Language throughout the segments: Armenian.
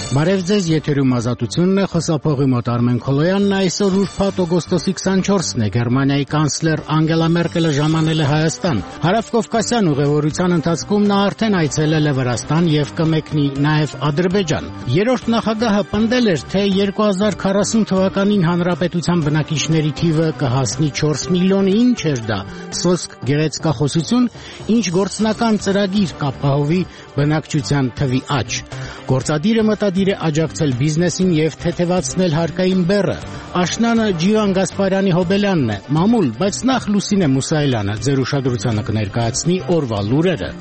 Բարև ձեզ, եթերում ազատությունն է, խոսափողի մոտ Արմեն Քոլոյանն, այսօր ուրբաթ օգոստոսի 24-ն է, Գերմանիայի կանցլեր Անգելա Մերկելը ժամանել է Հայաստան։ Հարավկովկասյան ուղևորության ընթացքում նա արդեն այցելել է Վրաստան եւ կմեկնի նաեւ Ադրբեջան։ Երրորդ նախագահը պնդել էր, թե 2040 թվականին հանրապետության բնակիչների թիվը կհասնի 4 միլիոնի, ինչ էր դա, սոսկ գեղեցկախոսություն, ինչ գործնական ծրագիր կապահովի բնակչության թվի աճ։ Գործադիրը մտադիր է աջակցել բիզնեսին եւ թեթևացնել հարկային բեռը։ Աշնանը Ջիվան Գասպարյանի Հոբելյանն է, մամուլ, բայց նախ Լուսինե Մուսայելյանը ձեր ուշադրությանը կներկայացնի օրվա լուրերը։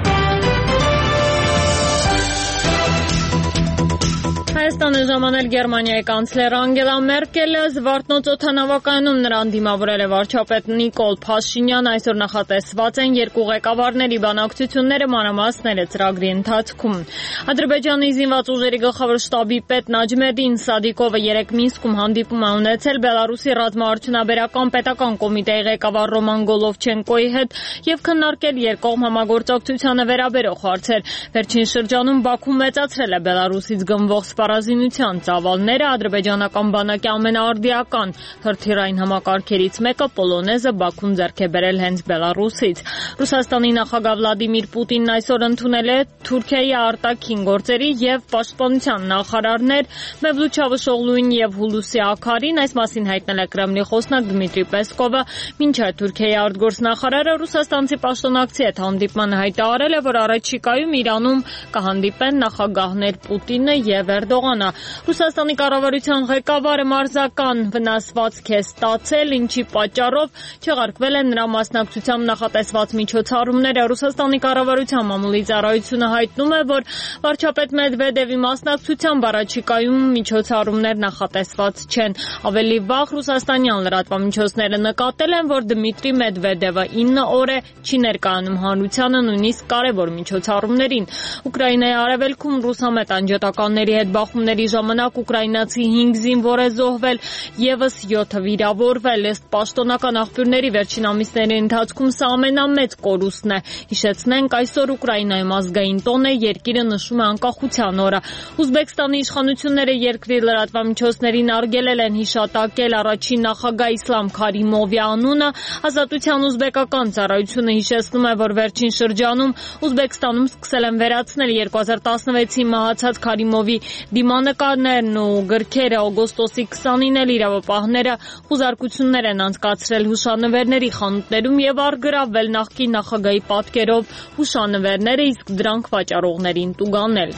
Հայաստանը ժամանել Գերմանիայի կանցլեր Անգելա Մերկելը, Զվարթնոց օդանավակայանում նրան դիմավորել է վարչապետ Նիկոլ Փաշինյանը, այսօր նախատեսված են երկու ղեկավարների բանակցությունները, մանրամասները ծրագրի ընթացքում։ Ադրբեջանի զինված ուժերի գլխավոր շտաբի պետ Նաջմեդին Սադիկովը երեկ Մինսկում հանդիպում է ունեցել Բելարուսի ռազմաարդյունաբերական պետական կոմիտեի ղեկավար Ռոման Գոլովչենկոյի հետ եւ քննարկել երկկողմ համագործակցությանը վերաբերող հարցեր։ Վերջին շրջանում Բաքուն մեծացրել է Բելարուսից գնվող սպառազինության ծավալները, ադրբեջանական բանակի ամենաարդիական հրթիռային համակարգերից մեկը Պոլոնեզը Բաքուն ձեռք է բերել հենց Բելարուսից։ Ռուսաստանի նախագահ Վլադիմիր Պուտինն այսօր ընդունել է Թուրքիայի արտաքին գործերի եւ պաշտպանության նախարարներ Մևլութ Չավուշօղլուին եւ Հուլուսի Աքարին, այս մասին հայտնել է Կրեմլի խոսնակ Դմիտրի Պեսկովը, մինչդեռ Թուրքիայի արտգործնախարարը ռուսաստանցի պաշտոնակցի հետ հանդիպման հայտարարել է, որ առաջիկայում Իրանում կհանդիպեն նախագահներ Պուտինը եւ Էրդողանը։ Ռուսաստանի կառավարության ղեկավարը մարզական վնասվածք է ստացել, ինչի պատճառով չեղարկվել են նրա մասնակցությամբ նախատեսված միջոցառումները։ Ռուսաստանի կառավարության մամուլի ծառայությունը հայտնում է, որ վարչապետ Մեդվեդևի մասնակցությամբ առաջիկայում միջոցառումներ նախատեսված չեն։ Ավելի վաղ ռուսաստանյան լրատվամիջոցները նկատել են, որ Դմիտրի Մեդվեդևը 9 օր է չի ներկայանում հանրությանը, նույնիսկ կարևոր միջոցառումներին։ Ուկրաինայի արևելքում ռուսամետ անջատականների հետ բախումների ժամանակ ուկրաինացի 5 զինվոր է զոհվել, եւս 7-ը վիրավորվել։ Ըստ պաշտոնական աղբյուրների վերջին ամիսների ընթացքում սա ամենամեծ կորուստն է։ Հիշեցնենք, այսօր Ուկրաինայում ազգային տոն է, երկիրը նշում է անկախության օրը։ Ուզբեկստանի իշխանությունները երկրի լրատվամիջոցներին արգելել են հիշատակել առաջին նախագահ Իսլամ Քարիմովի անունը։ Ազատության ուզբեկական ծառայությունը հիշեցնում է, որ վերջին շրջանում Ուզբեկստանում սկսել են վերացնել 2016-ին մահացած Քարիմովի դիմանկարներն ու գրքերը։ Օգոստոսի 20-ին էլ իրավապահները խուզարկություններ են անցկացրել հուշանվերների խանութներում եւ առգրավվել նախկին նախագահի պատկերով հուշանվերները, իսկ դրանք վաճառողներին տուգանել։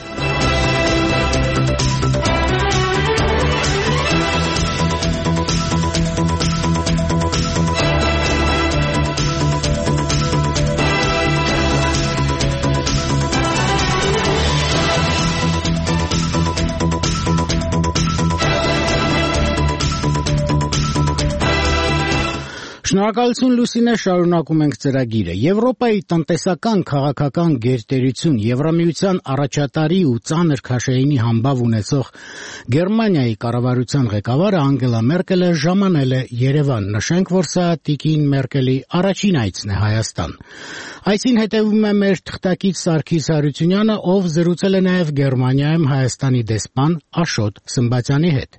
Շնորհակալություն Լուսինե, շարունակում ենք ծրագիրը։ Եվրոպայի տնտեսական քաղաքական գերտերություն, Եվրամիության առաջատարի ու ծանր քաշայինի համբավ ունեցող Գերմանիայի կառավարության ղեկավարը Անգելա Մերկելը ժամանել է Երևան։ Նշենք, որ սա տիկին Մերկելի առաջին այցն է Հայաստան։ Այսին հետևում է մեր թղթակից Սարգիս Հարությունյանը, ով զրուցել է նաև Գերմանիայում Հայաստանի դեսպան Աշոտ Սմբատյանի հետ։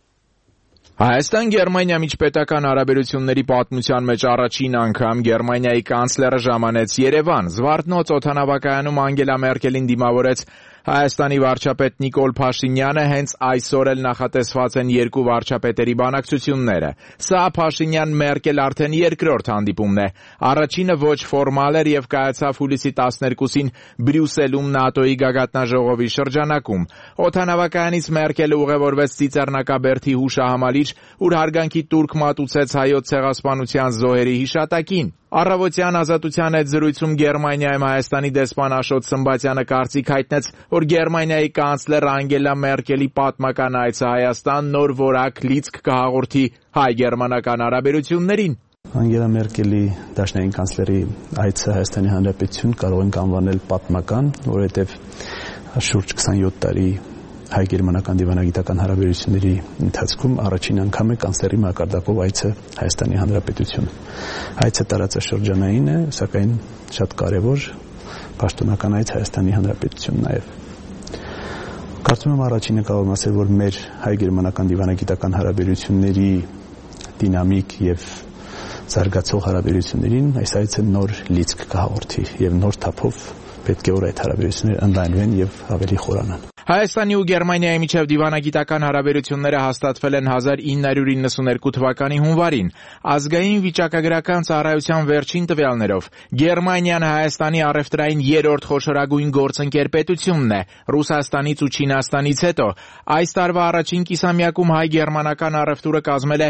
Հայաստան-Գերմանիա միջպետական հարաբերությունների պատմության մեջ առաջին անգամ Գերմանիայի կանցլերը ժամանեց Երևան։ Զվարթնոց օդանավակայանում Անգելա Մերկելին դիմավորեց Հայաստանի վարչապետ Նիկոլ Փաշինյանը, հենց այսօր էլ նախատեսված են երկու վարչապետերի բանակցությունները։ Սա Փաշինյան-Մերկել արդեն երկրորդ հանդիպումն է։ Առաջինը ոչ ֆորմալ էր եւ կայացավ հուլիսի 12-ին Բրյուսելում ՆԱՏՕ-ի գագաթնաժողովի շրջանակում։ Օդանավակայանից Մերկելը ուղևորվեց Ծիծեռնակաբերդի հուշահամալիչ, ուր հարգանքի տուրք մատուցեց հայոց ցեղասպանության զոհերի հիշատակին։ Առավոտյան Ազատության հետ զրույցում Գերմանիայում Հայաստանի դեսպան Աշոտ Սմբատյանը կարծիք հայտնեց, որ Գերմանիայի կանցլեր Անգելա Մերկելի պատմական այցը Հայաստան նոր որակ լիցք կհաղորդի հայ-գերմանական հարաբերություններին։ Անգելա Մերկելի դաշնային կանցլերի այցը Հայաստանի Հանրապետություն կարող ենք անվանել պատմական, որովհետև շուրջ 27 տարի հայ-գերմանական դիվանագիտական հարաբերությունների ընթացքում առաջին անգամ է կանցլերի մակարդակով այցը Հայաստանի Հանրապետություն։ Այցը տարածաշրջանային է, սակայն շատ կարևոր պաշտոնական այց Հայաստանի Հանրապետություն նաև։ Կարծում եմ առաջինը կարող եմ ասել, որ մեր հայ-գերմանական դիվանագիտական հարաբերությունների դինամիկ եւ զարգացող հարաբերություններին այս այցը նոր լիցք կհաղորդի եւ նոր թափով պետք է որ այդ հարաբերությունները ընդլայնվեն եւ ավելի խորանան։ Հայաստանի ու Գերմանիայի միջև դիվանագիտական հարաբերությունները հաստատվել են 1992 թվականի հունվարին։ Ազգային վիճակագրական ծառայության վերջին տվյալներով Գերմանիան Հայաստանի առևտրային երրորդ խոշորագույն գործընկեր պետությունն է, Ռուսաստանից ու Չինաստանից հետո։ Այս տարվա առաջին կիսամյակում հայ-գերմանական առևտուրը կազմել է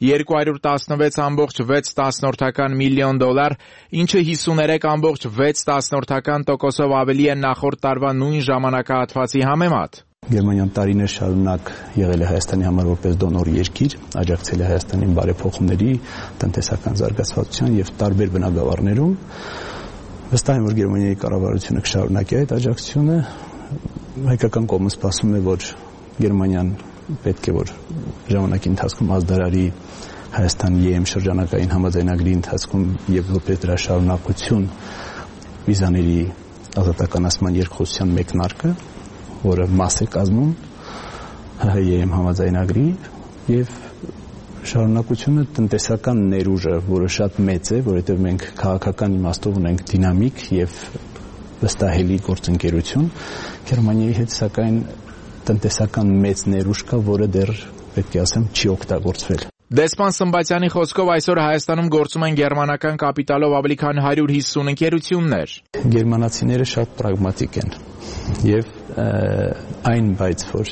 $216.6 միլիոն, ինչը 53.6% ավելի է նախորդ տարվա նույն ժամանակահատվածի համեմատ։ Գերմանիան տարիներ շարունակ եղել է Հայաստանի համար որպես դոնոր երկիր, աջակցել է Հայաստանին բարեփոխումների, տնտեսական զարգացվածության եւ տարբեր բնագավառներում։ Վստահ եմ, որ Գերմանիայի կառավարությունը կշարունակի այդ աջակցությունը։ Հայկական կողմը սպասում է, որ Գերմանիան պետք է որ ժամանակի ընթացքում ազդարարի Հայաստանի ԵՄ շրջանակային համաձայնագրի ընթացքում եւ որպես դրա շարունակություն վիզաների ազատականացման երկխոսության մեկնարկը, որը մաս է կազմում ՀՀ-ԵՄ համաձայնագրի եւ շարունակությունը տնտեսական ներուժը, որը շատ մեծ է, որովհետեւ մենք քաղաքական իմաստով ունենք դինամիկ եւ վստահելի գործընկերություն Գերմանիայի հետ, սակայն տնտեսական մեծ ներուժ կա, որը դեռ պետք է ասեմ չի օգտագործվել։ Դեսպան Սմբատյանի խոսքով այսօր Հայաստանում գործում են գերմանական կապիտալով ավելի քան 150 ընկերություններ։ Գերմանացիները շատ պրագմատիկ են եւ այն բայց որ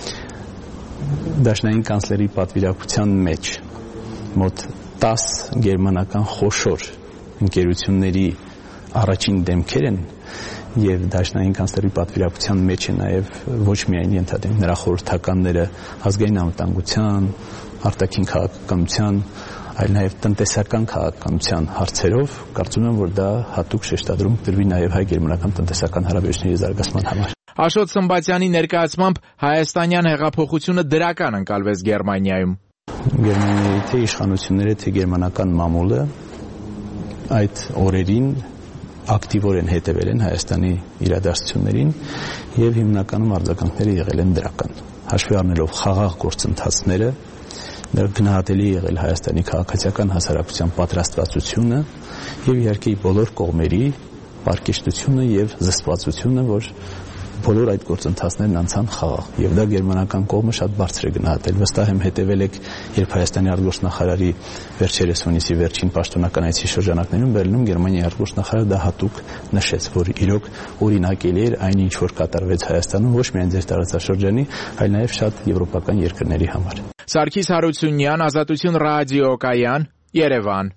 դաշնային կանցլերի պատվիրակության մեջ մոտ 10 գերմանական խոշոր ընկերությունների առաջին դեմքեր են եւ դաշնային կանցլերի պատվիրակության մեջ է նաեւ ոչ միայն ենթադրենք նրա խորհրդականները ազգային անվտանգության, արտաքին քաղաքականության, այլ նաեւ տնտեսական քաղաքականության հարցերով կարծում եմ որ դա հատուկ շեշտադրում կտրվի նաեւ հայ-գերմանական տնտեսական հարաբերությունների զարգացման համար։ Աշոտ Սմբատյանի ներկայացմամբ հայաստանյան հեղափոխությունը դրական ընկալվեց Գերմանիայում։ Գերմանիայի թե իշխանությունները, թե գերմանական մամուլը այդ օրերին ակտիվորեն հետևել են Հայաստանի իրադարձություններին եւ հիմնականում արձագանքները եղել են դրական։ Հաշվի առնելով խաղաղ գործընթացները, գնահատելի եղել Հայաստանի քաղաքացիական հասարակության պատրաստվածությունը եւ իհարկե բոլոր կողմերի պարկեշտությունը եւ զսպվածությունը, որ բոլոր այդ գործընթացներն անցան խաղաղ եւ դա գերմանական կողմը շատ բարձր է գնահատել։ Վստահ եմ հետևել եք, երբ Հայաստանի արտգործնախարարի վերջերս հունիսի վերջին պաշտոնական այցի շրջանակներում Բերլինում Գերմանիայի արտգործնախարարը դա հատուկ նշեց, որ իրոք օրինակելի էր այն ինչ որ կատարվեց Հայաստանում ոչ միայն ձեր տարածաշրջանի, այլ նաեւ շատ եվրոպական երկրների համար։ Սարգիս Հարությունյան, Ազատություն ռադիոկայան, Երևան։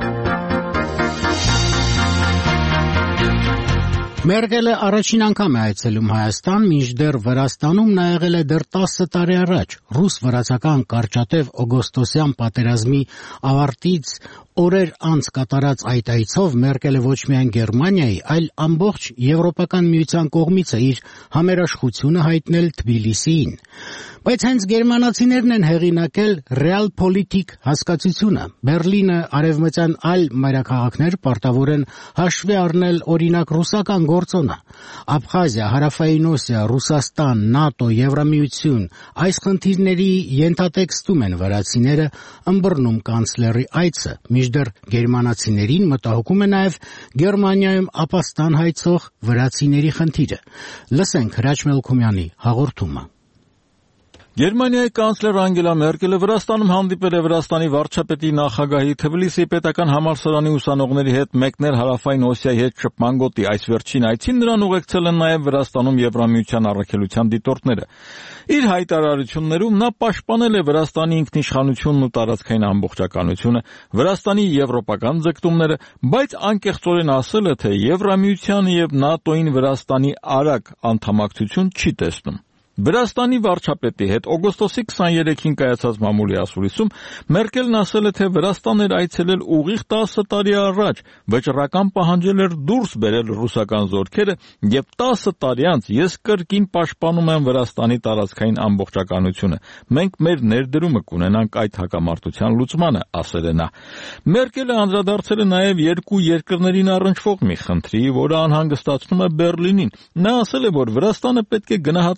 Մերկելը առաջին անգամ է այցելում Հայաստան, մինչդեռ Վրաստանում նա եղել է դեռ 10 տարի առաջ։ Ռուս-վրացական կարճատև օգոստոսյան պատերազմի ավարտից օրեր անց կատարած այդ այցով Մերկելը ոչ միայն Գերմանիայի, այլ ամբողջ Եվրոպական միության կողմից է իր համերաշխությունը հայտնել Թբիլիսիին։ Բայց հենց գերմանացիներն են հեղինակել Realpolitik հասկացությունը։ Բերլինը, արևմտյան այլ մայրաքաղաքներ պարտավոր են հաշվի առնել օրինակ ռուսական գործոնը։ Աբխազիա, Հարավային Օսիա, Ռուսաստան, ՆԱՏՕ, Եվրամիություն այս խնդիրների ենթատեքստում են վրացիները ըմբռնում կանցլերի այցը, մինչդեռ գերմանացիներին մտահոգում է նաև Գերմանիայում ապաստան հայցող վրացիների խնդիրը։ Լսենք Հրաչ Մելքումյանի հաղորդումը։ Գերմանիայի կանցլեր Անգելա Մերկելը Վրաստանում հանդիպել է Վրաստանի վարչապետի նախագահի Թբիլիսիի պետական համալսարանի ուսանողների հետ մեկներ Հարավային Օսիայի հետ շփման գոտի։ Այս վերջին այցին նրան ուղեկցել են նաև Վրաստանում Եվրամիության առաքելության դիտորդները։ Իր հայտարարություններում նա պաշտպանել է Վրաստանի ինքնիշխանությունն ու տարածքային ամբողջականությունը, Վրաստանի եվրոպական ձգտումները, բայց անկեղծորեն ասել է, թե Եվրամիությանը եւ ՆԱՏՕ-ին Վրաստանի արագ անդամակցություն չի տեսնում։ Վրաստանի վարչապետի հետ օգոստոսի 23-ին կայացած մամուլի ասուլիսում Մերկելն ասել է, թե Վրաստան էր այցելել ուղիղ 10 տարի առաջ, վճռական պահանջել էր դուրս բերել ռուսական զորքերը եւ 10 տարի անց ես կրկին պաշտպանում եմ Վրաստանի տարածքային ամբողջականությունը։ Մենք մեր ներդրումը կունենանք այդ հակամարտության լուծմանը, ասել է նա։ Մերկելը անդրադարձել է նաեւ երկու երկրներին առնչվող մի խնդրի, որը անհանգստացնում է Բերլինին։ Նա ասել է, որ Վրաստանը պետք է գնահատվի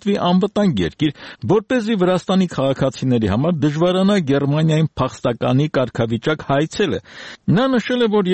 անվտանգ երկիր, որպեսզի Վրաստանի քաղաքացիների համար դժվարանա Գերմանիային փախստականի կարգավիճակ հայցելը։ Նա նշել է, որ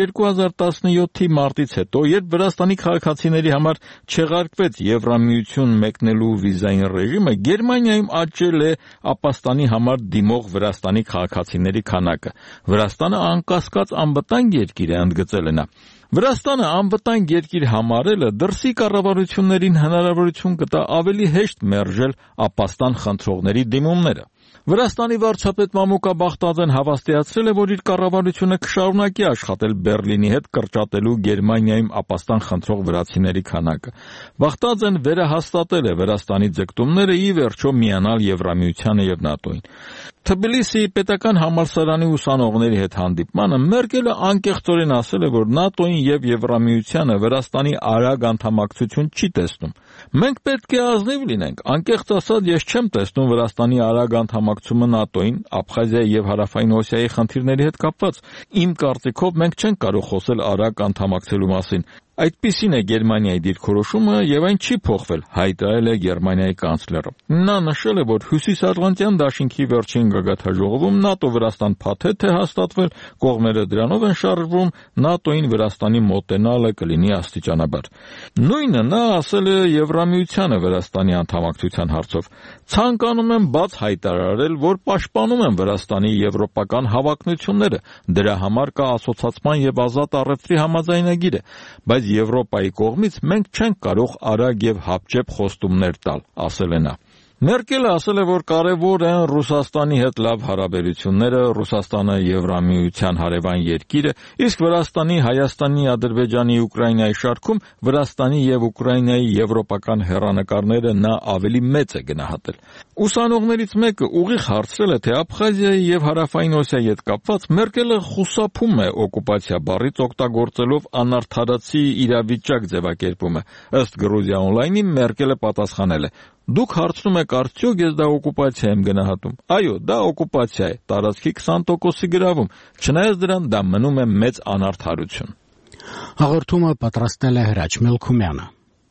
2017-ի մարտից հետո, երբ Վրաստանի քաղաքացիների համար չեղարկվեց Եվրամիություն մեկնելու վիզային ռեժիմը, Գերմանիայում աճել է ապաստանի համար դիմող Վրաստանի քաղաքացիների քանակը։ Վրաստանը անկասկած անվտանգ երկիր է, ընդգծել է նա։ Վրաստանը անվտանգ երկիր համարելը դրսի կառավարություններին հնարավորություն կտա ավելի հեշտ մերժել ապաստան խնդրողների դիմումները։ Վրաստանի վարչապետ Մամուկա Բախտաձեն հավաստիացրել է, որ իր կառավարությունը կշարունակի աշխատել Բերլինի հետ կրճատելու Գերմանիայում ապաստան խնդրող վրացիների քանակը։ Բախտաձեն վերահաստատել է Վրաստանի ձգտումները ի վերջո միանալ Եվրամիությանը եւ ՆԱՏՕ-ին։ Թբիլիսիի պետական համալսարանի ուսանողների հետ հանդիպմանը Մերկելը անկեղծորեն ասել է, որ ՆԱՏՕ-ին եւ Եվրամիությանը Վրաստանի արագ անդամակցություն չի տեսնում։ Մենք պետք է ազնիվ լինենք, անկեղծ ասած ես չեմ տեսնում Վրաստանի արագ անդամակցումը ՆԱՏՕ-ին, Աբխազիայի եւ Հարավային Օսիայի խնդիրների հետ կապված։ Իմ կարծիքով մենք չենք կարող խոսել արագ անդամակցելու մասին։ Այդպիսին է Գերմանիայի դիրքորոշումը եւ այն չի փոխվել, հայտարարել է Գերմանիայի կանցլերը։ Նա նշել է, որ Հյուսիսատլանտյան դաշինքի վերջին գագաթնաժողովում ՆԱՏՕ-Վրաստան փաթեթ է հաստատվել, կողմերը դրանով են շարժվում, ՆԱՏՕ-ին Վրաստանի մոտենալը կլինի աստիճանաբար։ Նույնը նա ասել է Եվրամիությանը Վրաստանի անդամակցության հարցով։ Ցանկանում եմ բաց հայտարարել, որ պաշտպանում եմ Վրաստանի եվրոպական հավակնությունները։ Դրա համար կա ասոցացման եւ ազատ առևտրի համաձայնագիրը, բայց Եվրոպայի կողմից մենք չենք կարող արագ եւ հապճեպ խոստումներ տալ, ասել է նա։ Մերկելը ասել է, որ կարևոր են Ռուսաստանի հետ լավ հարաբերությունները, Ռուսաստանը Եվրամիության հարևան երկիր է, իսկ Վրաստանի, Հայաստանի, Ադրբեջանի, Ուկրաինայի շարքում Վրաստանի եւ Ուկրաինայի եվրոպական հեռանկարները նա ավելի մեծ է գնահատել։ Ուսանողներից մեկը ուղիղ հարցրել է, թե Աբխազիայի եւ Հարավային Օսիայի հետ կապված Մերկելը խուսափում է օկուպացիա բառից օգտագործելով անարդարացի իրավիճակ ձևակերպումը։ Ըստ Գրուզիա օնլայնի Մերկելը պատասխանել է. Դուք հարցնում եք արդյոք ես դա օկուպացիա եմ գնահատում։ Այո, դա օկուպացիա է, տարածքի 20%-ի գրավում, չնայած դրան դա մնում է մեծ անարդարություն։ Հաղորդումը պատրաստել է Հրաչ Մելքումյանը։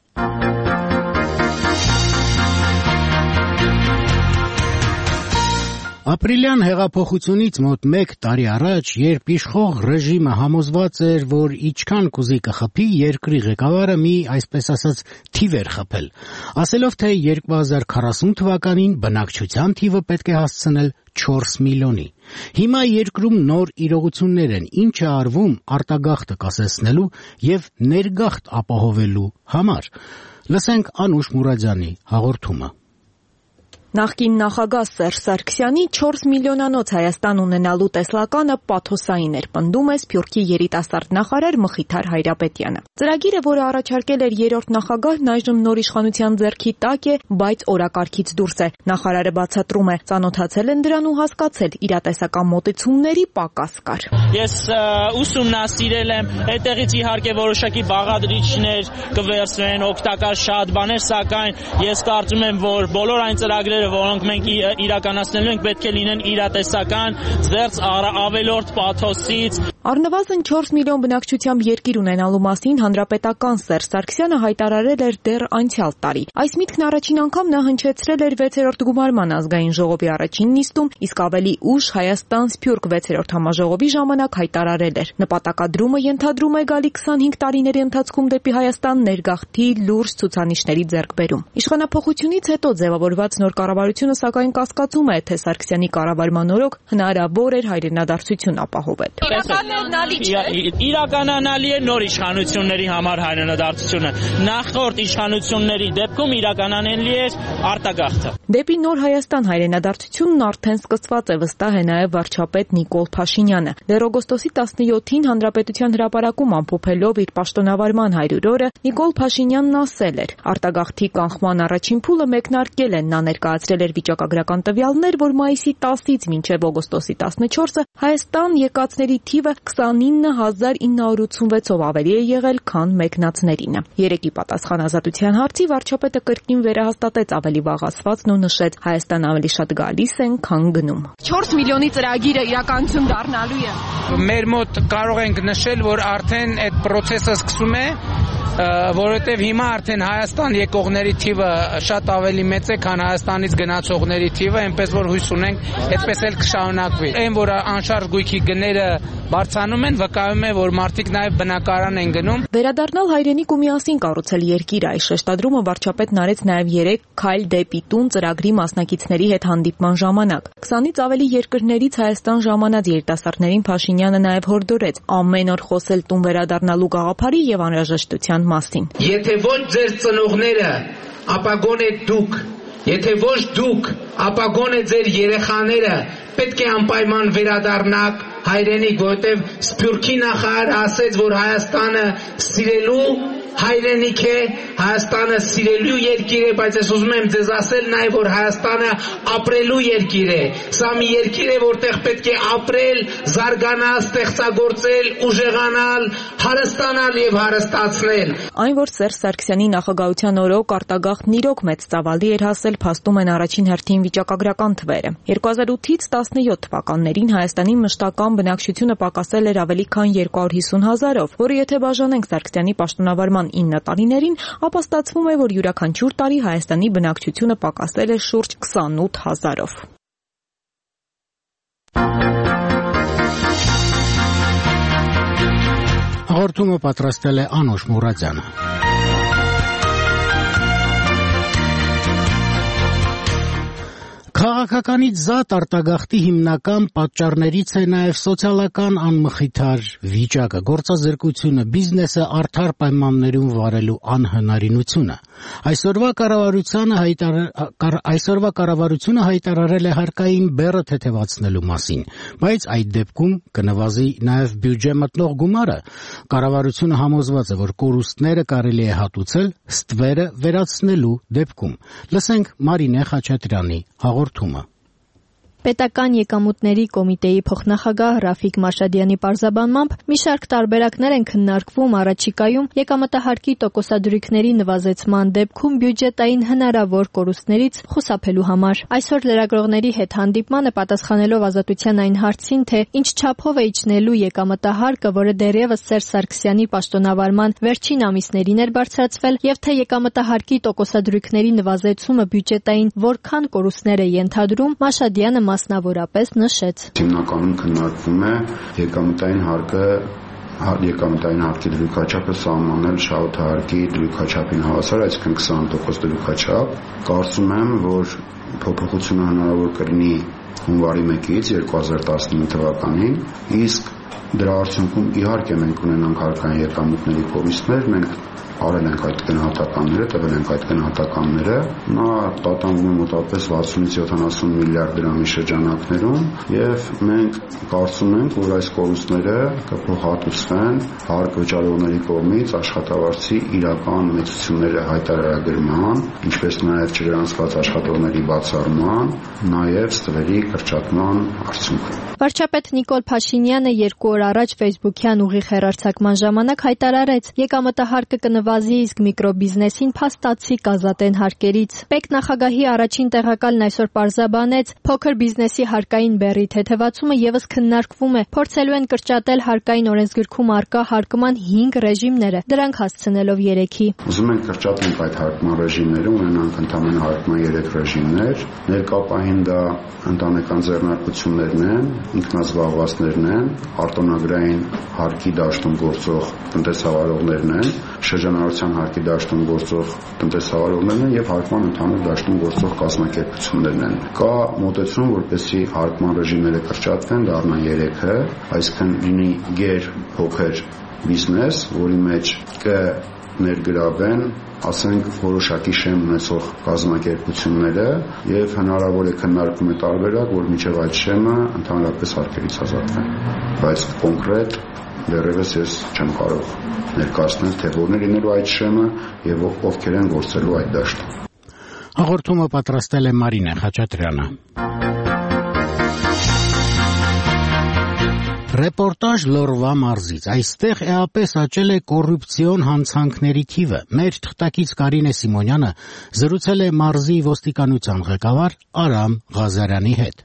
Ապրիլյան հեղափոխությունից մոտ 1 տարի առաջ, երբ իշխող ռեժիմը համոզված էր, որ ինչքան կուզի կխփի, երկրի ղեկավարը մի, այսպես ասած, թիվ էր խփել, ասելով, թե 2040 թվականին բնակչության թիվը պետք է հասցնել 4 միլիոնի։ Հիմա երկրում նոր իրողություններ են, ինչ է արվում արտագաղթը կասեցնելու եւ ներգաղթ ապահովելու համար։ Լսենք Անուշ Մուրադյանի հաղորդումը։ Նախկին նախագահ Սերժ Սարգսյանի 4 միլիոնանոց Հայաստան ունենալու տեսլականը պաթոսային էր, պնդում է Սփյուռքի երիտասարդ նախարար Մխիթար Հայրապետյանը։ Ծրագիրը, որը առաջարկել էր երրորդ նախագահն, այժմ նոր իշխանության ձեռքի տակ է, բայց օրակարգից դուրս է։ Նախարարը բացատրում է, ծանոթացել են դրան ու հասկացել, իրատեսական մոտեցումների պակաս կար։ Ես ուսումնասիրել եմ, այդտեղից իհարկե որոշակի բաղադրիչներ կվերցվեն, օգտակար շատ բաներ, սակայն ես կարծում եմ, որ բոլոր այն ծրագրերը, որոնք մենք իրականացնելու ենք, պետք է լինեն իրատեսական, զերծ ավելորդ պաթոսից։ Առնվազն 4 միլիոն բնակչությամբ երկիր ունենալու մասին հանրապետական Սերժ Սարգսյանը հայտարարել էր դեռ անցյալ տարի։ Այս միտքն առաջին անգամ նա հնչեցրել էր 6-րդ գումարման ազգային ժողովի առաջին նիստում, իսկ ավելի ուշ Հայաստան-Սփյուռք 6-րդ համաժողովի ժամանակ հայտարարել էր։ Նպատակադրումը ենթադրում է գալի 25 տարիների ընթացքում դեպի Հայաստան ներգաղթի լուրջ ցուցանիշների ձեռքբերում։ Իշխանափոխությունից հետո ձևավորված նոր կառավարությունը սակայն կասկածում է, թե Սարգսյանի կառավարման օրոք հնարավոր էր հայրենադարձություն ապահովել։ Իրականանալի է նոր իշխանությունների համար հայրենադարձությունը։ Նախորդ իշխանությունների դեպքում իրականանելի էր արտագաղթը։ Դեպի նոր Հայաստան հայրենադարձությունն արդեն սկսված է, վստահ է նաև վարչապետ Նիկոլ Փաշինյանը։ Դեռ օգոստոսի 17-ին Հանրապետության հրապարակում ամփոփելով իր պաշտոնավարման 100 օրը, Նիկոլ Փաշինյանն ասել էր. արտագաղթի կանխման առաջին փուլը մեկնարկել են, նա ներկայացրել տեղեկացրել էր վիճակագրական տվյալներ, որ մայիսի 10-ից մինչև օգոստոսի 14-ը Հայաստան եկածների թիվը 29986-ով ավելի է եղել, քան մեկնածներինը։ Երեկի պատասխանազատության հարցի վարչապետը կրկին վերահաստատեց ավելի վաղ ասվածն ու նշեց. Հայաստան ավելի շատ գալիս են, քան գնում։ 4 միլիոնի ծրագիրը իրականություն դառնալու է։ Մեր մոտ կարող ենք նշել, որ արդեն այդ process-ը սկսում է, որովհետև հիմա արդեն Հայաստան եկողների թիվը շատ ավելի մեծ է, քան Հայաստանից գնացողների թիվը, այնպես որ հույս ունենք, այդպես էլ կշարունակվի։ Այն որ անշարժ գույքի գները բարձրանում են, վկայում է, որ մարդիկ նաև բնակարան են գնում։ Վերադառնալ հայրենիք ու միասին կառուցել երկիր, այս շեշտադրումը վարչապետն արեց նաև 3 քայլ դեպի տուն ծրագրի մասնակիցների հետ հանդիպման ժամանակ։ 20-ից ավելի երկրներից Հայաստան ժամանած երիտասարդներին Փաշինյանը նաև հորդորեց ամեն օր խոսել տուն վերադառնալու գաղափարի եւ անհրաժեշտության մասին։ Եթե ոչ ձեր ծնողները, ապա գոնե դուք, եթե ոչ դուք, ապա գոնե ձեր երեխաները պետք է անպայման վերադառնաք հայրենիք, որովհետև Սփյուռքի նախարարը ասեց, որ Հայաստանը սիրելու հայրենիք է, Հայաստանը սիրելու երկիր է, բայց ես ուզում եմ ձեզ ասել նաև, որ Հայաստանը ապրելու երկիր է։ Սա մի երկիր է, որտեղ պետք է ապրել, զարգանալ, ստեղծագործել, ուժեղանալ, հարստանալ եւ հարստացնել։ Այն, որ Սերժ Սարգսյանի նախագահության օրոք արտագաղթն իրոք մեծ ծավալի էր հասել, փաստում են առաջին հերթին վիճակագրական թվերը։ 2008-ից 17 թվականներին Հայաստանի մշտական բնակչությունը պակասել էր ավելի քան 250,000-ով, որը եթե բաժանենք Սարգսյանի պաշտոնավարման 9 տարիներին, ապա ստացվում է, որ յուրաքանչյուր տարի Հայաստանի բնակչությունը պակասել է շուրջ 28,000-ով։ Հաղորդումը պատրաստել է Անուշ Մուրադյանը։ Քաղաքականից զատ արտագաղթի հիմնական պատճառներից է նաև սոցիալական անմխիթար վիճակը, գործազրկությունը, բիզնեսը արդար պայմաններում վարելու անհնարինությունը։ Այսօրվա կառավարությունը հայտարարել է հարկային բեռը թեթևացնելու մասին, բայց այդ դեպքում կնվազի նաև բյուջե մտնող գումարը։ Կառավարությունը համոզված է, որ կորուստները կարելի է հատուցել ստվերը վերացնելու դեպքում։ Լսենք Մարինե Խաչատրյանի հաղորդումը։ Պետական եկամուտների կոմիտեի փոխնախագահ Ռաֆիկ Մաշադյանի պարզաբանմամբ մի շարք տարբերակներ են քննարկվում առաջիկայում եկամտահարկի տոկոսադրույքների նվազեցման դեպքում բյուջետային հնարավոր կորուստներից խուսափելու համար։ Այսօր լրագրողների հետ հանդիպմանը պատասխանելով Ազատության այն հարցին, թե ինչ չափով է իջնելու եկամտահարկը, որը դեռևս Սերժ Սարգսյանի պաշտոնավարման վերջին ամիսներին էր բարձրացվել, եւ թե եկամտահարկի տոկոսադրույքների նվազեցումը բյուջետային որքան կորուստներ է ենթադրում, Մաշադյանը մասնավորապես նշեց. Հիմնականում քննարկվում է եկամտային հարկի դրույքաչափը սահմանել շահութահարկի դրույքաչափին հավասար, այսինքն 20% դրույքաչափ։ Կարծում եմ, որ փոփոխությունը հնարավոր կլինի հունվարի 1-ից 2019 թվականին, իսկ դրա արդյունքում իհարկե մենք ունենանք հարկային եկամուտների կորուստներ, մենք արել ենք այդ գնահատականները, տվել ենք այդ գնահատականները, նա տատանվում է մոտավորապես 60-ից 70 միլիարդ դրամի շրջանակներում եւ մենք կարծում ենք, որ այս կորուստները կփոխհատուցվեն հարկ վճարողների կողմից աշխատավարձի իրական մեծությունները հայտարարագրման, ինչպես նաեւ չգրանցված աշխատողների բացառման, նաեւ ստվերի կրճատման արդյունքում։ Վարչապետ Նիկոլ Փաշինյանը 2 օր առաջ Facebook-յան ուղիղ հեռարձակման ժամանակ հայտարարեց. եկամտահարկը կնվազի, իսկ միկրոբիզնեսին փաստացի կազատեն հարկերից։ ՊԵԿ նախագահի առաջին տեղակալն այսօր պարզաբանեց, փոքր բիզնեսի հարկային բեռի թեթևացումը եւս քննարկվում է, փորձելու են կրճատել հարկային օրենսգրքում առկա հարկման 5 ռեժիմները, դրանք հասցնելով 3-ի։ Ուզում ենք կրճատենք այդ հարկման ռեժիմները, ունենանք ընդհանուր հարկման 3 ռեժիմներ, ներկա պահին դա ընտանեկան ձեռնարկություններն են, ինքնազբաղվածներն են, արտոնագրային հարկի դաշտում գործող տնտեսավարողներն են, շրջանառության հարկի դաշտում գործող տնտեսավարողներն են եւ հարկման ընդհանուր դաշտում գործող կազմակերպություններն են։ Կա մոտեցում, որպեսզի հարկման ռեժիմները կրճատվեն, դառնան 3-ը, այսինքն լինի գեր փոքր բիզնես, որի մեջ կներգրավեն ասենք որոշակի շեմ ունեցող կազմակերպությունները եւ հնարավոր է քննարկում է տարբերակ, որ միջև այդ շեմը ընդհանրապես հարկերից ազատվեն, բայց կոնկրետ դեռևս ես չեմ կարող ներկայացնել, թե որն է լինելու այդ շեմը եւ ովքեր են գործելու այդ դաշտը։ Հաղորդումը պատրաստել է Մարինե Խաչատրյանը։ Ռեպորտաժ Լորվա մարզից։ Այստեղ էապես աճել է կոռուպցիոն հանցանքների թիվը։ Մեր թղթակից Կարինե Սիմոնյանը զրուցել է մարզի ոստիկանության ղեկավար Արամ Ղազարյանի հետ։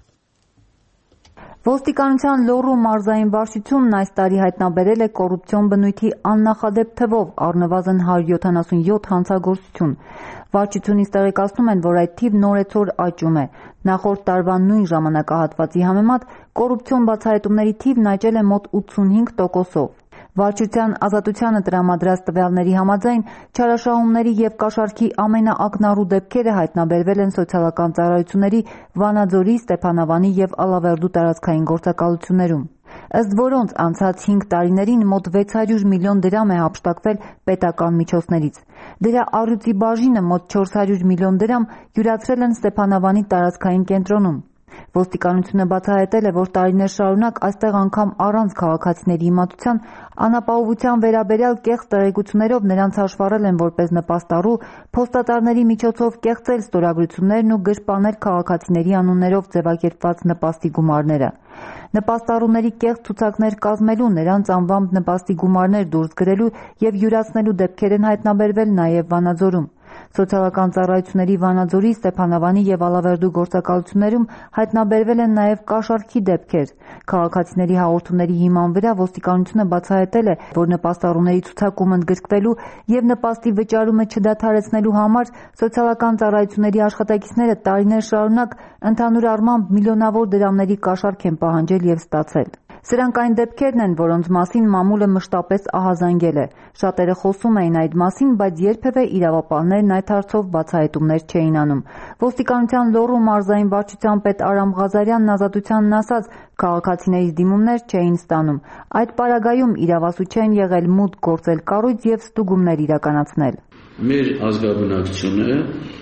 Ոստիկանության Լոռու մարզային վարչությունն այս տարի հայտնաբերել է կոռուպցիոն բնույթի աննախադեպ թվով առնվազն 177 հանցագործություն։ Վարչությունից տեղեկացնում են, որ այդ թիվն օրեցօր աճում է։ Նախորդ տարվա նույն ժամանակահատվածի համեմատ կոռուպցիոն բացահայտումների թիվն աճել է մոտ 85%-ով։ Վարչության ազատությանը տրամադրած տվյալների համաձայն չարաշահումների եւ կաշառքի ամենաակնառու դեպքերը հայտնաբերվել են սոցիալական ծառայությունների Վանաձորի, Ստեփանավանի եւ Ալավերդու տարածքային գործակալություններում, ըստ որոնց անցած 5 տարիներին մոտ 600 միլիոն դրամ է հափշտակվել պետական միջոցներից։ Դրա առյուծի բաժինը մոտ 400 միլիոն դրամ յուրացրել են Ստեփանավանի տարածքային կենտրոնում։ Ոստիկանությունը բացահայտել է, որ տարիներ շարունակ այստեղ անգամ առանց քաղաքացիների իմացության անապահովության վերաբերյալ կեղծ տեղեկություններով նրանց հաշվառել են որպես նպաստառու, փոստատարների միջոցով կեղծել ստորագրություններն ու գրպանել քաղաքացիների անուններով ձևակերպված նպաստի գումարները։ Նպաստառուների կեղծ ցուցակներ կազմելու, նրանց անվամբ նպաստի գումարներ դուրս գրելու եւ յուրացնելու դեպքեր են հայտնաբերվել նաեւ Վանաձորում։ Սոցիալական ծառայությունների Վանաձորի, Ստեփանավանի եւ Ալավերդու գործակալություններում հայտնաբերվել են նաեւ կաշառքի դեպքեր։ Քաղաքացիների հաղորդումների հիման վրա ոստիկանությունը բացահայտել է, որ նպաստառուների ցուցակում ընդգրկվելու եւ նպաստի վճարումը չդադարեցնելու համար սոցիալական ծառայությունների աշխատակիցները տարիներ շարունակ ընդհանուր առմամբ միլիոնավոր դրամների կաշառք են պահանջել եւ ստացել։ Սրանք այն դեպքերն են, որոնց մասին մամուլը մշտապես ահազանգել է։ Շատերը խոսում էին այդ մասին, բայց երբևէ իրավապահներն այդ հարցով բացահայտումներ չէին անում։ Ոստիկանության Լոռու մարզային վարչության պետ Արամ Ղազարյանն ազատությանն ասաց, քաղաքացիներից դիմումներ չէին ստանում։ Այդ պարագայում իրավասու չեն եղել մուտք գործել կառույց եւ ստուգումներ իրականացնել։ Մեր ազգաբնակչությունը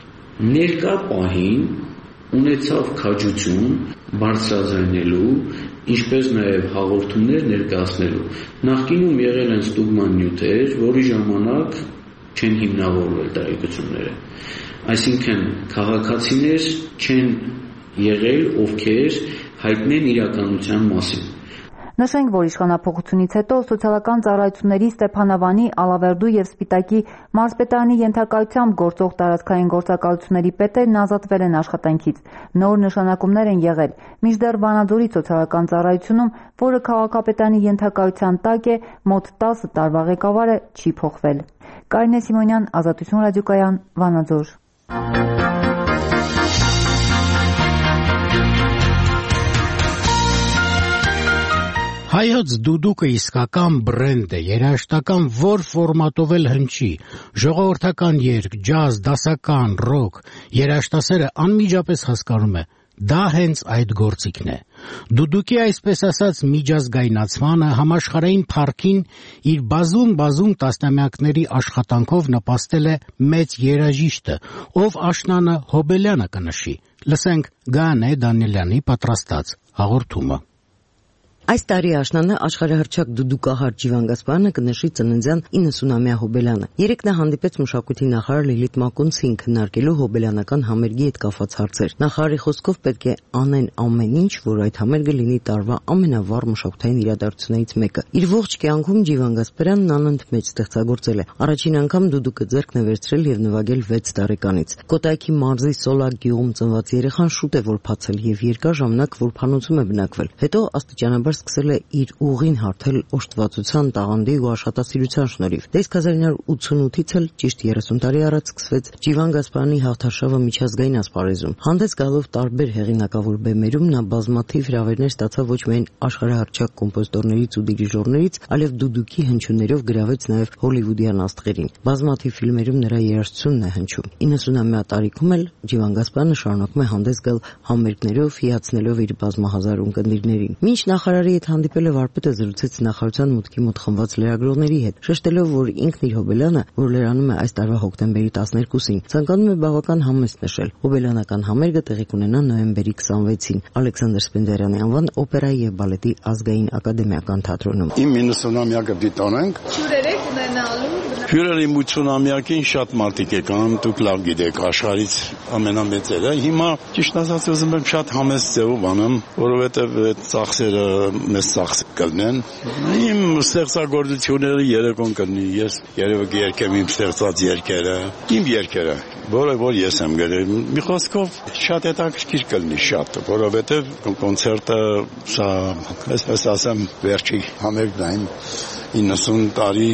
ներկա պահին ունեցավ քաջություն բարձրաձայնելու, ինչպես նաև հաղորդումներ ներկայացնելու։ Նախկինում եղել են ստուգման նյութեր, որի ժամանակ չեն հիմնավորվել տեղեկությունները։ Այսինքն քաղաքացիներ չեն եղել, ովքեր հայտնեն իրականության մասին։ Նշենք, որ իշխանափոխությունից հետո սոցիալական ծառայությունների Ստեփանավանի, Ալավերդու եւ Սպիտակի մարզպետարանի ենթակայությամբ գործող տարածքային գործակալությունների պետերն ազատվել են աշխատանքից։ Նոր նշանակումներ են եղել։ Մինչդեռ Վանաձորի սոցիալական ծառայությունում, որը քաղաքապետարանի ենթակայության տակ է, մոտ 10 տարվա ղեկավարը չի փոխվել։ Կարինե Սիմոնյան, Ազատություն ռադիոկայան, Վանաձոր։ Հայոց դուդուկը իսկական բրենդ է, երաժշտական որ ֆորմատով էլ հնչի, ժողովրդական երգ, ջազ, դասական, ռոք, երաժշտասերը անմիջապես հասկանում է, դա հենց այդ գործիքն է։ Դուդուկի այսպես ասած միջազգայնացմանը, համաշխարհային փառքին իր բազում տասնամյակների աշխատանքով նպաստել է մեծ երաժիշտը, ով աշնանը Հոբելյանը կնշի։ Լսենք Գանե Դանիելյանի պատրաստած հաղորդումը։ Այս տարի աշնանը աշխարհահռչակ դուդուկահար Ջիվան Գասպարյանը կնշի ծննդյան 90-ամյա Հոբելյանը։ Երեկ նա հանդիպեց մշակույթի նախարար Լիլիթ Մակոնցին քննարկելու հոբելյանական համերգի հետ կապված հարցեր։ Նախարարի խոսքով պետք է անեն ամեն ինչ, որ այդ համերգը լինի տարվա ամենավառ մշակութային իրադարձություններից մեկը։ Իր ողջ կյանքում Ջիվան Գասպարյանն անընդմեջ ստեղծագործել է։ Առաջին անգամ դուդուկը ձեռքն է վերցրել եւ նվագել 6 տարեկանից։ Կոտայքի մարզի Սոլակ գյուղում ծնված երեխան շուտ է որ փացել եւ երկար ժամանակ որփանոցում է բնակվել։ Հետո աստիճանաբար սկսել է իր ուղին հարթել օժտվածության, տաղանդի ու աշխատասիրության շնորհիվ։ Դե 1988-ից էլ ճիշտ 30 տարի առաջ սկսվեց Ջիվան Գասպարյանի հաղթարշավը միջազգային ասպարեզում։ Հանդես գալով տարբեր հեղինակավոր բեմերում նա բազմաթիվ հրավերներ ստացավ ոչ միայն աշխարհահռչակ կոմպոզիտորներից ու դիրիժորներից, այլև դուդուկի հնչյուններով գրավեց նաև հոլիվուդյան աստղերին։ Բազմաթիվ ֆիլմերում նրա երաժշտությունն է հնչում։ 90-ամյա տարիքում էլ Ջիվան Գասպարյանը շարունակում է հանդես գալ համերգներով, հիացնելով իր բազմահազար ունկնդիրներին։ Մինչ նախարարի հետ հանդիպելը վարպետը զրուցեց նախարարության մուտքի մոտ խմբված լրագրողների հետ, շեշտելով, որ ինքն իր Հոբելյանը, որ լրանում է այս տարվա հոկտեմբերի 12-ին, ցանկանում է բավական համեստ նշել։ Հոբելյանական համերգը տեղի կունենա նոյեմբերի 26-ին Ալեքսանդր Սպենդիարյանի անվան օպերայի եւ բալետի ազգային ակադեմիական թատրոնում։ Իմ 90-ամյակը դիտանենք։ Հյուրերեք ունենալու Հյուրերի 80-ամյակին շատ մարդիկ եկան, դուք լավ գիտեք, աշխարհից ամենամեծերը։ Հիմա ճիշտ ասած ուզում եմ շատ համեստ ձևով անեմ, որովհետև այդ ծախսերը մեծ ծախս կլինեն։ Իմ ստեղծագործությունները երեկոն կլինի, ես երևի կերկեմ իմ ստեղծած երգերը, իմ երգերը, որ ես եմ գրել։ Մի խոսքով շատ հետաքրքիր կլինի, շատ, որովհետև կոնցերտը սա, այսպես ասեմ, վերջի համերգային 90 տարի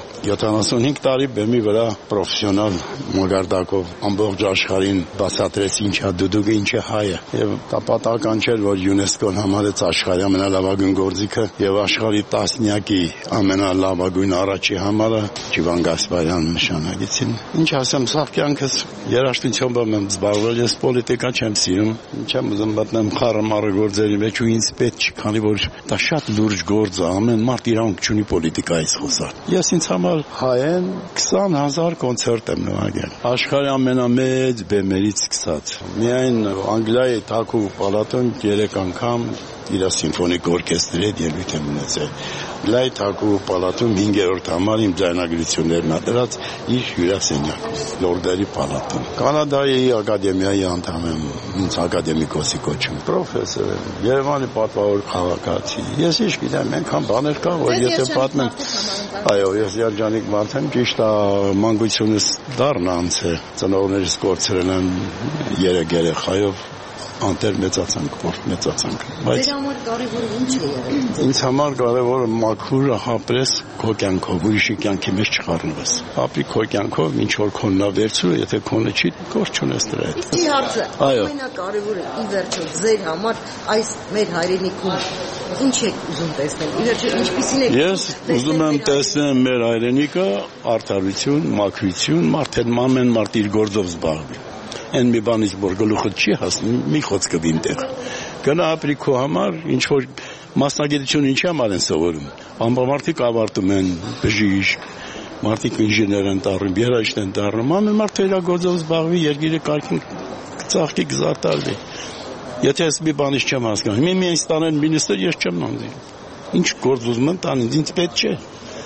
75 տարի բեմի վրա պրոֆեսիոնալ մագարտակով ամբողջ աշխարհին բացատրեց ինչա դուդուկը, ինչա հայը։ Եվ դա պատահական չէր, որ ՅՈՒՆԵՍԿՕ-ն համարեց աշխարհի ամենալավագույն գործիքը եւ աշխարհի տասնյակի ամենալավագույն առաջի համարը Ջիվան Գասպարյան նշանակեցին։ Ինչ ասեմ, սա կյանքս երաժշտությամբ եմ զբաղվել, ես պոլիտիկա չեմ սիրում, չեմ ուզում մտնեմ խառը գործերի մեջ ու ինձ պետք չի, քանի որ դա շատ լուրջ գործ է, ամեն մարդ իրավունք չունի պոլիտիկայից խոսալ։ Ես ինձ համար հայեն 20,000 կոնցերտ եմ նվագել։ Աշխարհի ամենամեծ բեմերից սկսած։ Միայն Անգլիայի Թաքու պալատում 3 անգամ իր սիմֆոնիկ օրկեստրի հետ ելույթ եմ ունեցել։ Լայ Թաքու պալատում 5-րդ համար իմ ձայնագրություններն ադրած իր հյուրասենյակում, Լորդերի պալատում։ Կանադայի ակադեմիայի անդամ եմ, ինձ ակադեմիկոսի կոչում, պրոֆեսոր եմ, Երևանի պատվավոր քաղաքացի։ Ես ինչ գիտեմ, այնքան բաներ կա, որ եթե պատմեմ, այո, ես երջանիկ մարդ եմ, ճիշտ է, մանկությունս դառն անց է, ծնողներս կորցրել են 3 երեխայով, անտեր մեծացանք, որտ մեծացանք։ Ձեր համար կարևորը ինչ է եղել։ Ինձ համար կարևորը մաքուր հապրես քո կյանքով, ուրիշի կյանքի մեջ չխառնվես։ Ապրի քո կյանքով, ինչ որ քոնն է վերցրու, եթե քոնը չի, գործ չունես դրա հետ։ Իսկ հարցը, ամենակարևորը ի վերջո ձեր համար այս մեր հայրենիքում ինչ եք ուզում տեսնել։ Ի վերջո ինչպիսին եք։ Ես ուզում եմ տեսնել մեր հայրենիքը արդարություն, մաքրություն, ամեն մարդ իր գործով զբաղվի։ Այն մի բանից որ գլուխը չի հասնում, մի խոսքը դինտեղ։ Գնա ապրի քո համար, ինչ որ մասնագիտություն ինչի համար են սովորում։ Ամբամարտիկ ավարտում են բժիշկ, մարդիկ ինժեներ են դառնում, երաժիշտ են դառնում, ամեն մարդ իր գործով զբաղվի, երկիրը կարգին ծաղկի գզարտալի։ Եթե ես մի բանից չեմ հասկանում, միայն ստանեն մինիստր ես չեմ նամձի։ Ինչ գործ ուզում են տան, ինձ պետք չէ։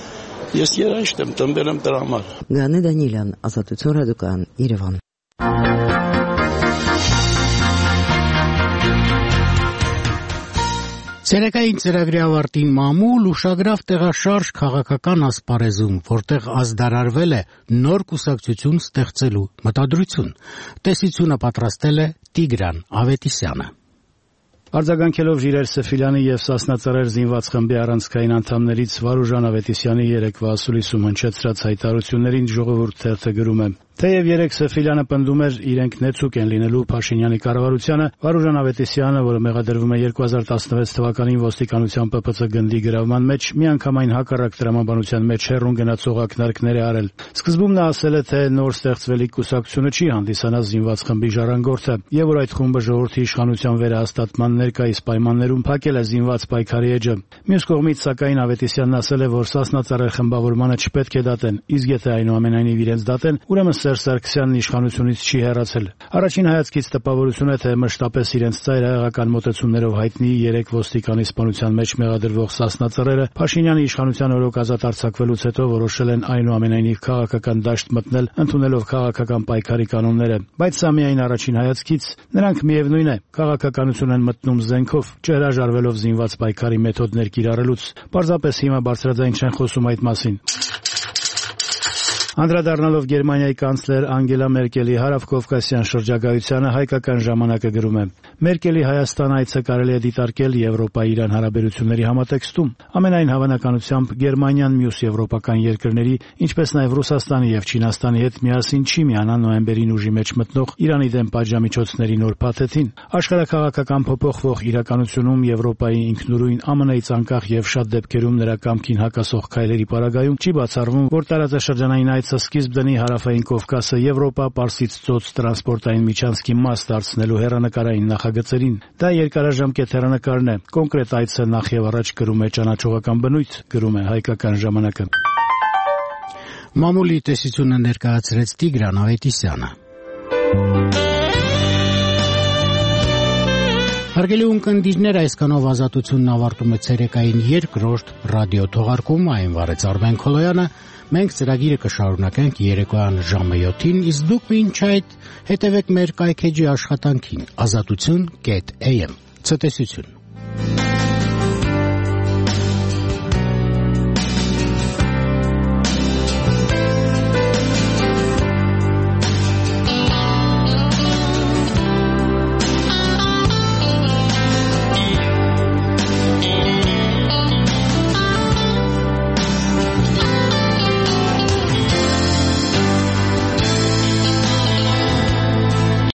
Ես երաժիշտ եմ, տնվել եմ դրա համար։ Գանե Դանիելյան, Ազատություն ռադիոկայան, Երևան։ Ցերեկային ծրագրի ավարտին մամուլ ուշագրավ տեղաշարժ քաղաքական ասպարեզում, որտեղ ազդարարվել է նոր կուսակցություն ստեղծելու մտադրություն։ Տեսությունը պատրաստել է Տիգրան Ավետիսյանը։ Արձագանքելով Ժիրայր Սեֆիլյանի եւ Սասնա Ծռեր զինված խմբի առանցքային անդամներից Վարուժան Ավետիսյանի երեկվա ասուլիսում հնչեցրած հայտարարություններին ժողովուրդ թերթը գրում է. Թեև երեք Սեֆիլյանը պնդում էր իրենք նեցուկ են լինելու Փաշինյանի կառավարությանը, Վարուժան Ավետիսյանը, որը մեղադրվում է 2016 թվականին ոստիկանության ՊՊՑ գնդի գրավման մեջ, միանգամայն հակառակ տրամաբանության մեջ հեռուն գնացող ակնարկներ է արել։ Սկզբում նա ասել է, թե նոր ստեղծվելիք կուսակցությունը չի հանդիսանա զինված խմբի ժառանգորդը, եւ որ այդ խումբը ժողովրդի իշխանության վերահաստատման ներկայիս պայմաններում փակել է զինված պայքարի էջը։ Մյուս կողմից, սակայն, Ավետիսյանն ասել է, որ Սասնա Ծռեր խմբավորմանը չպետք է դատեն, իսկ եթե այնուամենայնիվ իրենց դատեն, ուրեմն Սերժ Սարգսյանն իշխանությունից չի հեռացել։ Առաջին հայացքից տպավորություն է, թե մշտապես իրենց ծայրահեղական մոտեցումներով հայտնի 3 ոստիկանի սպանության մեջ մեղադրվող Սասնա Ծռերը Փաշինյանի իշխանության օրոք ազատ արձակվելուց հետո որոշել են այնուամենայնիվ քաղաքական դաշտ մտնել, ընդունելով քաղաքական պայքարի կանոնները։ Բայց սա միայն առաջին հայացքից, նրանք միևնույն է, քաղաքականություն են մտնում զենքով, չհրաժարվելով զինված պայքարի մեթոդներ կիրառելուց։ Պարզապես հիմա բարձրաձայն չեն խոսում այդ մասին։ Անդրադառնալով Գերմանիայի կանցլեր Անգելա Մերկելի հարավկովկասյան շրջագայությանը հայկական ժամանակը գրում է. Մերկելի Հայաստան այցը կարելի է դիտարկել Եվրոպա-Իրան հարաբերությունների համատեքստում։ Ամենայն հավանականությամբ Գերմանիան մյուս եվրոպական երկրների, ինչպես նաև Ռուսաստանի եւ Չինաստանի հետ միասին չի միանա նոյեմբերին ուժի մեջ մտնող Իրանի դեմ պատժամիջոցների նոր փաթեթին։ Աշխարհակաղակական փոփոխվող իրականությունում Եվրոպայի ինքնուրույն ԱՄՆ-ից անկախ եւ շատ դեպքերում նրա կամքին հակասող քայլերի պարագայում չի բացառվում, որ տարածաշրջանային այցը սկիզբ դնի հարավային Կովկասը Եվրոպա-Պարսից ծոց տրանսպորտային միջանցքի մաս դարձնելու հեռանկարային նախագծերին։ Դա երկարաժամկետ հեռանկարն է։ Կոնկրետ այցը նախ եւ առաջ կրում է ճանաչողական բնույթ, գրում է հայկական ժամանակը։ Մամուլի տեսությունը ներկայացրեց Տիգրան Ավետիսյանը։ Հարգելի ունկնդիրներ, այսքանով Ազատությունն ավարտում է ցերեկային երկրորդ ռադիո թողարկումը, այն վարեց Արմեն Քոլոյանը։ Մենք ծրագիրը կշարունակենք երեկոյան ժամը 7-ին, իսկ դուք մինչ այդ հետևեք մեր կայքեջի աշխատանքին azatutun.am։ Ցտեսություն։